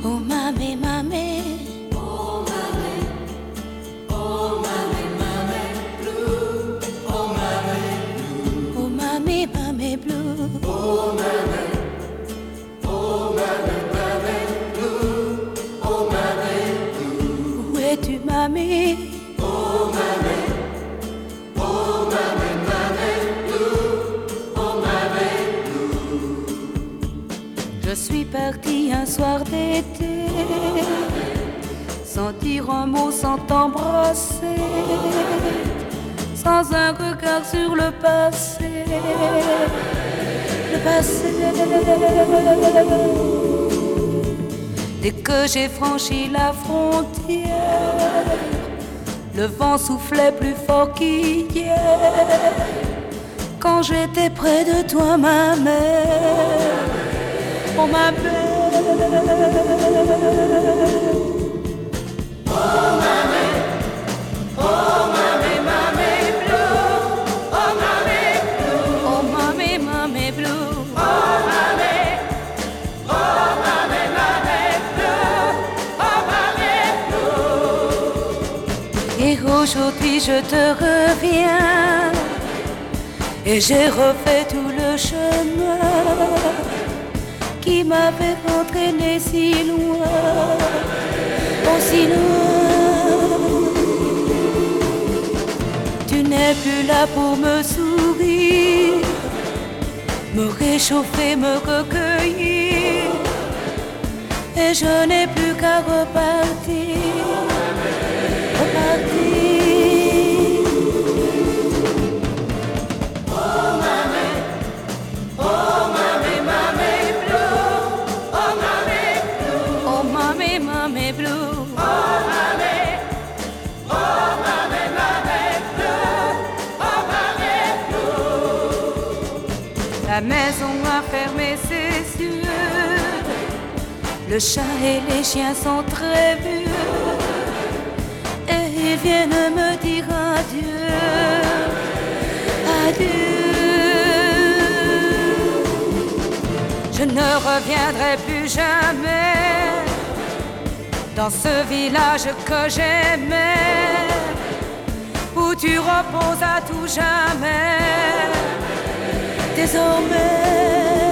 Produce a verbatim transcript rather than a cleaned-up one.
Oh mamé, mamé. Oh mamé, oh mamé, mamé blue. Oh mamé blue. Oh mamé, mamé blue. Oh mamé, oh mamé, mamé blue. Oh mamé blue. Où es-tu mamé? Oh mamé, oh mamé, mamé blue. Oh mamé blue. Je suis partie un soir d'été, sans dire un mot, sans t'embrasser, sans un regard sur le passé, le passé. Dès que j'ai franchi la frontière, le vent soufflait plus fort qu'hier. Quand j'étais près de toi, ma mère, oh ma belle. Oh mamé, oh mamé, mamé blue. Oh mamé blue. Oh mamé, mamé blue. Oh mamé, oh mamé, mamé blue. Oh mamé blue. Et aujourd'hui je te reviens, et j'ai refait tout le chemin qui m'avait entraîné si loin, oh si loin. Tu n'es plus là pour me sourire, me réchauffer, me recueillir, et je n'ai plus qu'à repartir, repartir. Oh mamé, oh mamé, mamé blue. Oh mamé blue. Oh mamé, mamé blue. Oh mamé, oh mamé, mamé blue. Oh mamé blue. La maison a fermé ses yeux, le chat et les chiens sont très vieux, et ils viennent me dire adieu, adieu. Je ne reviendrai plus jamais dans ce village que j'aimais, où tu reposes à tout jamais. Désormais